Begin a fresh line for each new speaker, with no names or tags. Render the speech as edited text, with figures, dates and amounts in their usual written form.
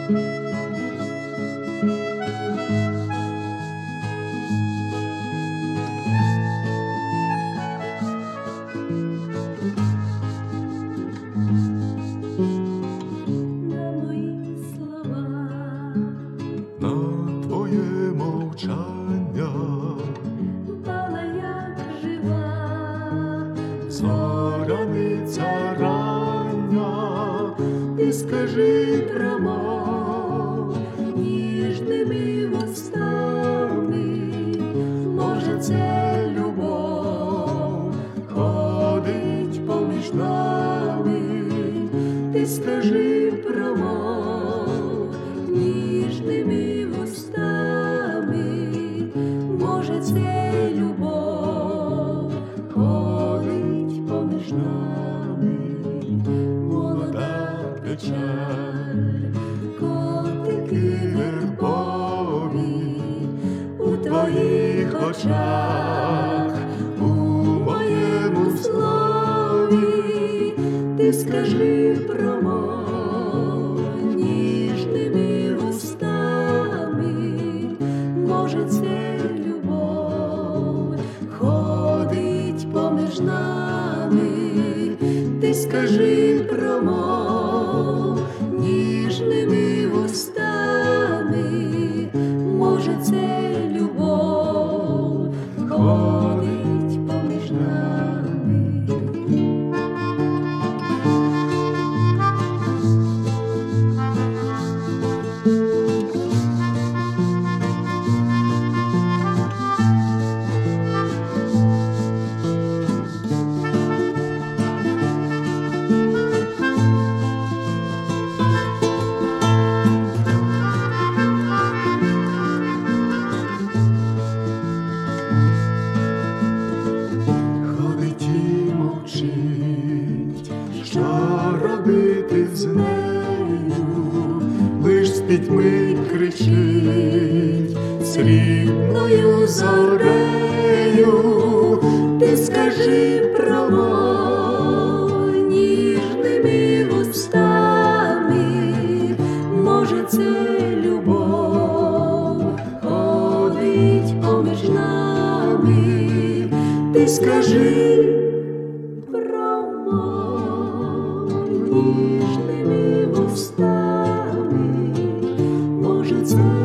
Впала, як жива,
зоряниця рання, ти скажи промов
ніжними вустами, може, це любов
ходить поміж нами,
ти скажи промов ніжними вустами, може, це любов ходить поміж нами, молода печаль, котики вербові у твоїх очах, у моєму слові, ти скажи промов ніжними вустами, може, це любов ходить поміж нами, ти скажи промов ніжними вустами, може, це любов ходить поміж нами.
ходить і мовчить, що робити з нею, лиш з пітьми кричить срібною зорею,
Ти скажи промов ніжними вустами, може, це любов ходить поміж нами, ти скажи промов ніжними вустами, може, це